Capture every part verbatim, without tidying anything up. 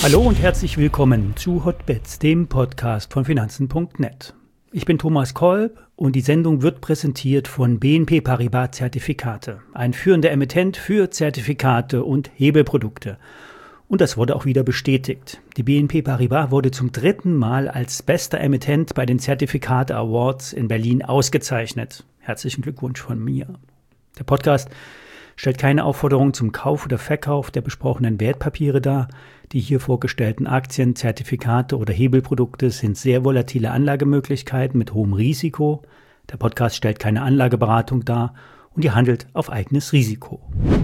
Hallo und herzlich willkommen zu Hotbets, dem Podcast von Finanzen Punkt net. Ich bin Thomas Kolb und die Sendung wird präsentiert von B N P Paribas Zertifikate, ein führender Emittent für Zertifikate und Hebelprodukte. Und das wurde auch wieder bestätigt. Die B N P Paribas wurde zum dritten Mal als bester Emittent bei den Zertifikate Awards in Berlin ausgezeichnet. Herzlichen Glückwunsch von mir. Der Podcast stellt keine Aufforderung zum Kauf oder Verkauf der besprochenen Wertpapiere dar. Die hier vorgestellten Aktien, Zertifikate oder Hebelprodukte sind sehr volatile Anlagemöglichkeiten mit hohem Risiko. Der Podcast stellt keine Anlageberatung dar und ihr handelt auf eigenes Risiko.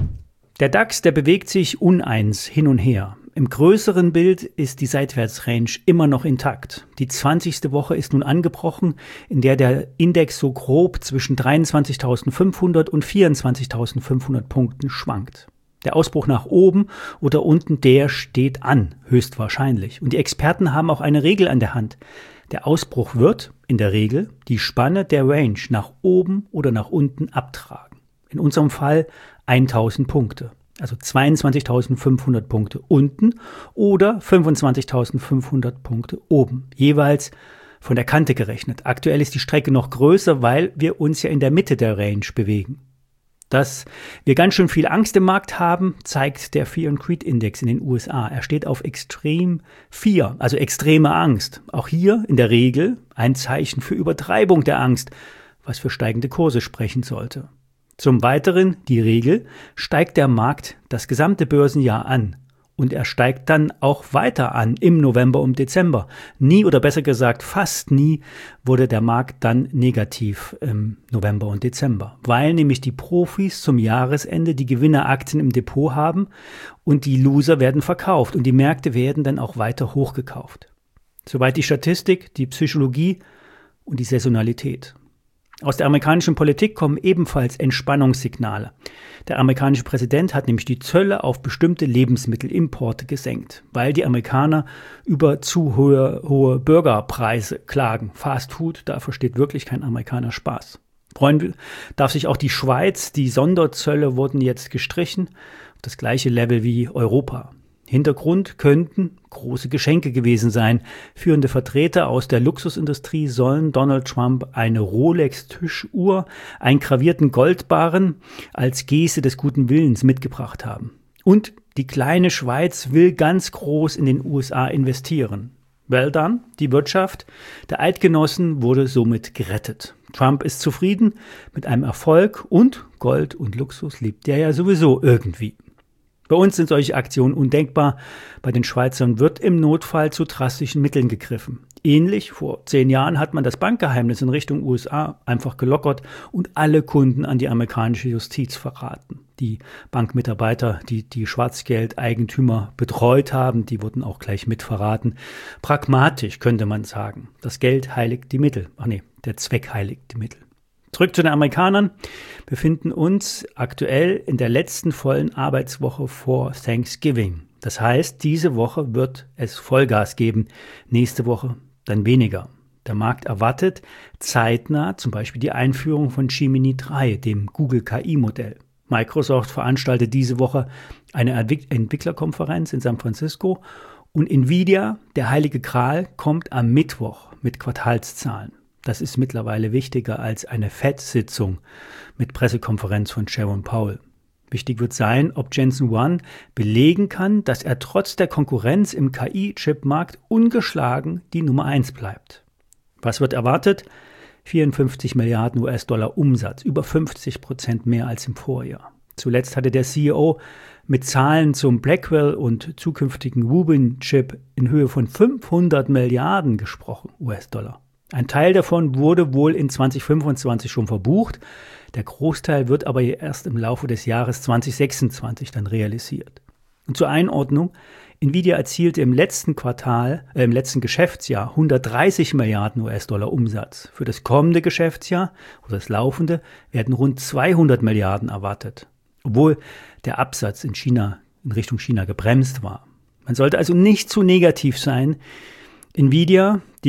Der DAX, der bewegt sich uneins hin und her. Im größeren Bild ist die Seitwärtsrange immer noch intakt. Die zwanzigste Woche ist nun angebrochen, in der der Index so grob zwischen dreiundzwanzigtausendfünfhundert und vierundzwanzigtausendfünfhundert Punkten schwankt. Der Ausbruch nach oben oder unten, der steht an, höchstwahrscheinlich. Und die Experten haben auch eine Regel an der Hand. Der Ausbruch wird, in der Regel, die Spanne der Range nach oben oder nach unten abtragen. In unserem Fall tausend Punkte. Also zweiundzwanzigtausendfünfhundert Punkte unten oder fünfundzwanzigtausendfünfhundert Punkte oben. Jeweils von der Kante gerechnet. Aktuell ist die Strecke noch größer, weil wir uns ja in der Mitte der Range bewegen. Dass wir ganz schön viel Angst im Markt haben, zeigt der Fear and Greed Index in den U S A. Er steht auf Extreme Fear, also extreme Angst. Auch hier in der Regel ein Zeichen für Übertreibung der Angst, was für steigende Kurse sprechen sollte. Zum Weiteren die Regel, steigt der Markt das gesamte Börsenjahr an und er steigt dann auch weiter an im November und Dezember. Nie oder besser gesagt fast nie wurde der Markt dann negativ im November und Dezember, weil nämlich die Profis zum Jahresende die Gewinneraktien im Depot haben und die Loser werden verkauft und die Märkte werden dann auch weiter hochgekauft. Soweit die Statistik, die Psychologie und die Saisonalität. Aus der amerikanischen Politik kommen ebenfalls Entspannungssignale. Der amerikanische Präsident hat nämlich die Zölle auf bestimmte Lebensmittelimporte gesenkt, weil die Amerikaner über zu hohe, hohe Burgerpreise klagen. Fast Food, da versteht wirklich kein Amerikaner Spaß. Freuen darf sich auch die Schweiz, die Sonderzölle wurden jetzt gestrichen, auf das gleiche Level wie Europa. Hintergrund könnten große Geschenke gewesen sein. Führende Vertreter aus der Luxusindustrie sollen Donald Trump eine Rolex-Tischuhr, einen gravierten Goldbarren als Geste des guten Willens mitgebracht haben. Und die kleine Schweiz will ganz groß in den U S A investieren. Well done, die Wirtschaft der Eidgenossen wurde somit gerettet. Trump ist zufrieden mit einem Erfolg und Gold und Luxus liebt er ja sowieso irgendwie. Bei uns sind solche Aktionen undenkbar. Bei den Schweizern wird im Notfall zu drastischen Mitteln gegriffen. Ähnlich vor zehn Jahren hat man das Bankgeheimnis in Richtung U S A einfach gelockert und alle Kunden an die amerikanische Justiz verraten. Die Bankmitarbeiter, die die Schwarzgeldeigentümer betreut haben, die wurden auch gleich mit verraten. Pragmatisch könnte man sagen. Das Geld heiligt die Mittel. Ach nee, der Zweck heiligt die Mittel. Zurück zu den Amerikanern. Wir befinden uns aktuell in der letzten vollen Arbeitswoche vor Thanksgiving. Das heißt, diese Woche wird es Vollgas geben, nächste Woche dann weniger. Der Markt erwartet zeitnah zum Beispiel die Einführung von Gemini drei, dem Google K I-Modell. Microsoft veranstaltet diese Woche eine Entwicklerkonferenz in San Francisco und Nvidia, der heilige Gral, kommt am Mittwoch mit Quartalszahlen. Das ist mittlerweile wichtiger als eine Fed-Sitzung mit Pressekonferenz von Jerome Powell. Wichtig wird sein, ob Jensen Huang belegen kann, dass er trotz der Konkurrenz im K I-Chip-Markt ungeschlagen die Nummer eins bleibt. Was wird erwartet? vierundfünfzig Milliarden U S-Dollar Umsatz, über fünfzig Prozent mehr als im Vorjahr. Zuletzt hatte der C E O mit Zahlen zum Blackwell und zukünftigen Rubin-Chip in Höhe von fünfhundert Milliarden gesprochen, U S-Dollar. Ein Teil davon wurde wohl in zwanzig fünfundzwanzig schon verbucht. Der Großteil wird aber erst im Laufe des Jahres zwanzig sechsundzwanzig dann realisiert. Und zur Einordnung, Nvidia erzielte im letzten Quartal, äh, im letzten Geschäftsjahr hundertdreißig Milliarden U S-Dollar Umsatz. Für das kommende Geschäftsjahr oder das laufende werden rund zweihundert Milliarden erwartet, obwohl der Absatz in China, in Richtung China gebremst war. Man sollte also nicht zu negativ sein. Nvidia, die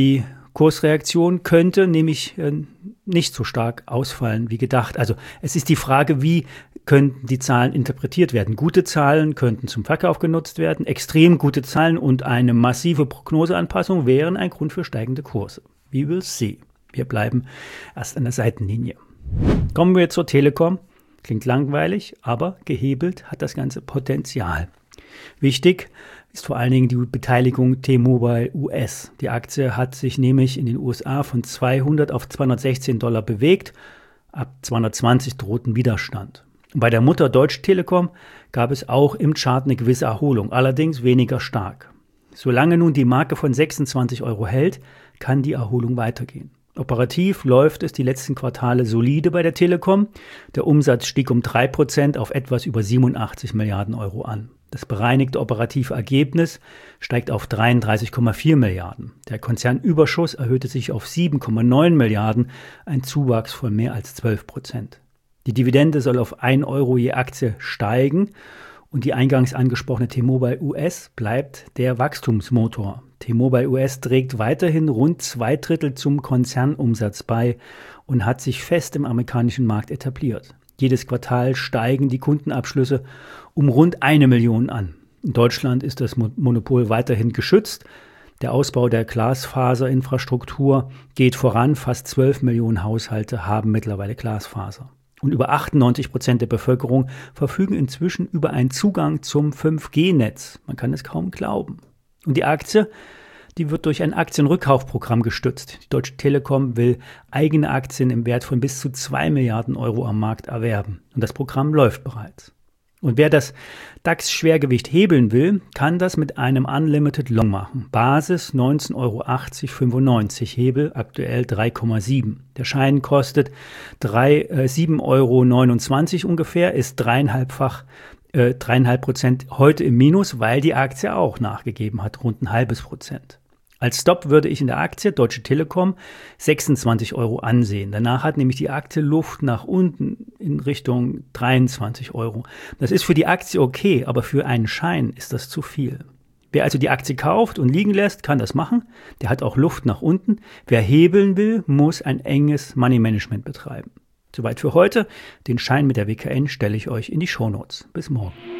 Kursreaktion könnte nämlich äh, nicht so stark ausfallen wie gedacht. Also es ist die Frage, wie könnten die Zahlen interpretiert werden. Gute Zahlen könnten zum Verkauf genutzt werden, extrem gute Zahlen und eine massive Prognoseanpassung wären ein Grund für steigende Kurse. We will see. Wir bleiben erst an der Seitenlinie. Kommen wir zur Telekom. Klingt langweilig, aber gehebelt hat das Ganze Potenzial. Wichtig ist vor allen Dingen die Beteiligung T-Mobile U S. Die Aktie hat sich nämlich in den U S A von zweihundert auf zweihundertsechzehn Dollar bewegt. Ab zweihundertzwanzig drohten Widerstand. Und bei der Mutter Deutsche Telekom gab es auch im Chart eine gewisse Erholung, allerdings weniger stark. Solange nun die Marke von sechsundzwanzig Euro hält, kann die Erholung weitergehen. Operativ läuft es die letzten Quartale solide bei der Telekom. Der Umsatz stieg um drei Prozent auf etwas über siebenundachtzig Milliarden Euro an. Das bereinigte operative Ergebnis steigt auf dreiunddreißig Komma vier Milliarden. Der Konzernüberschuss erhöhte sich auf sieben Komma neun Milliarden, ein Zuwachs von mehr als zwölf Prozent. Die Dividende soll auf ein Euro je Aktie steigen und die eingangs angesprochene T-Mobile U S bleibt der Wachstumsmotor. T-Mobile U S trägt weiterhin rund zwei Drittel zum Konzernumsatz bei und hat sich fest im amerikanischen Markt etabliert. Jedes Quartal steigen die Kundenabschlüsse um rund eine Million an. In Deutschland ist das Monopol weiterhin geschützt. Der Ausbau der Glasfaserinfrastruktur geht voran. Fast zwölf Millionen Haushalte haben mittlerweile Glasfaser. Und über achtundneunzig Prozent der Bevölkerung verfügen inzwischen über einen Zugang zum fünf G Netz. Man kann es kaum glauben. Und die Aktie, die wird durch ein Aktienrückkaufprogramm gestützt. Die Deutsche Telekom will eigene Aktien im Wert von bis zu zwei Milliarden Euro am Markt erwerben. Und das Programm läuft bereits. Und wer das DAX-Schwergewicht hebeln will, kann das mit einem Unlimited Long machen. Basis neunzehn Euro achtzig fünfundneunzig, Hebel aktuell drei Komma sieben. Der Schein kostet sieben Euro neunundzwanzig ungefähr, ist dreieinhalbfach, äh, dreieinhalb Prozent heute im Minus, weil die Aktie auch nachgegeben hat, rund ein halbes Prozent. Als Stop würde ich in der Aktie Deutsche Telekom sechsundzwanzig Euro ansehen. Danach hat nämlich die Aktie Luft nach unten in Richtung dreiundzwanzig Euro. Das ist für die Aktie okay, aber für einen Schein ist das zu viel. Wer also die Aktie kauft und liegen lässt, kann das machen. Der hat auch Luft nach unten. Wer hebeln will, muss ein enges Money Management betreiben. Soweit für heute. Den Schein mit der W K N stelle ich euch in die Shownotes. Bis morgen.